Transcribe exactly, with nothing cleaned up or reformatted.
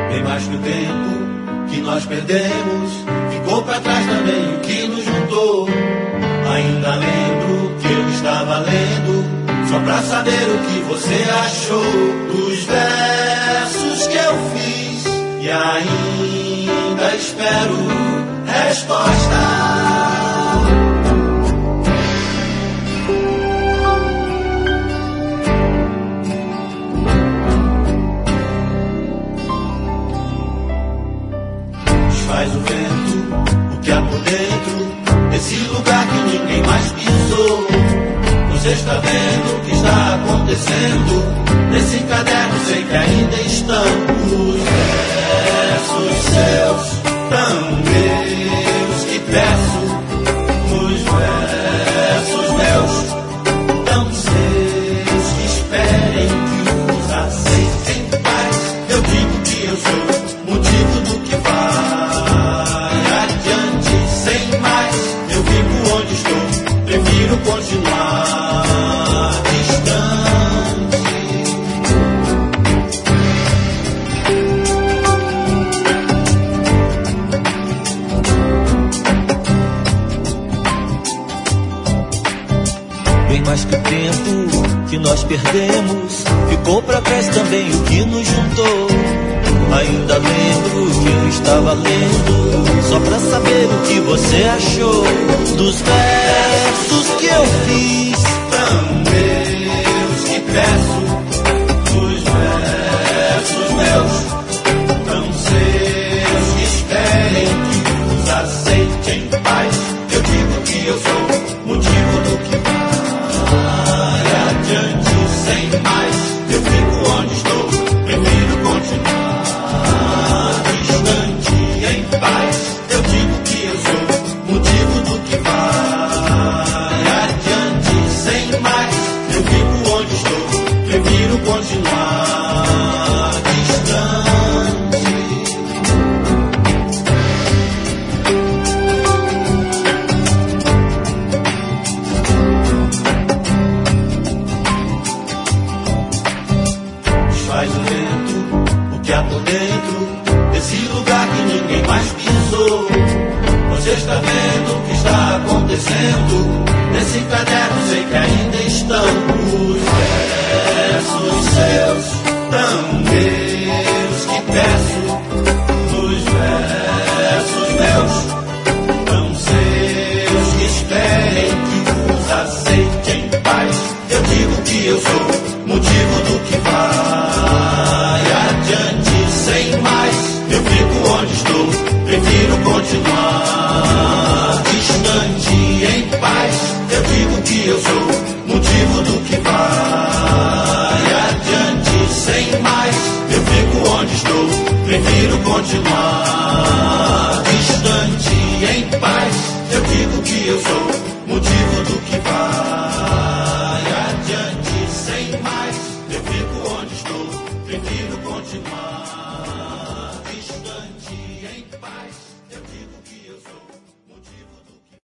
Bem mais que o tempo que nós perdemos, ficou pra trás também o que nos juntou. Ainda lembro que eu estava lendo, só pra saber o que você achou dos versos que eu fiz, e ainda espero resposta. Faz o vento, o que há por dentro desse lugar que ninguém mais pisou. Você está vendo o que está acontecendo nesse caderno, sei que ainda estão os versos seus, tão meus, que peço, os versos meus, tão seus, que esperem que os aceitem em paz. Eu digo que eu sou motivo do que vai adiante, sem mais. Eu fico onde estou, prefiro continuar distante. Bem mais que o tempo que nós perdemos, ficou pra trás também o que nos juntou. Ainda lembro que eu estava lendo, só pra saber o que você achou dos versos que eu fiz, tão meus, que peço, os versos meus, tão seus, que esperem que os aceite em paz. Eu digo que eu sou motivo do que vai adiante, sem mais. Eu fico onde estou, prefiro continuar distante, em paz. Eu digo que eu sou motivo do que vai adiante, sem mais. Eu fico onde estou, prefiro continuar distante. Desfaz o vento, o que há por dentro desse lugar que ninguém mais pisou. Você está vendo o que está acontecendo nesse caderno, sei que ainda estão os versos seus, tão meus, que peço, os versos meus, tão seus, que esperem que os aceite em paz. Eu digo que eu sou motivo do que vai adiante, sem mais. Eu fico onde estou, prefiro continuar distante, em paz. Eu digo que eu sou motivo do que vai adiante, sem mais. Eu fico onde estou, prefiro continuar distante, em paz. Eu digo que eu sou motivo do que vai adiante, sem mais. Eu fico onde estou, prefiro continuar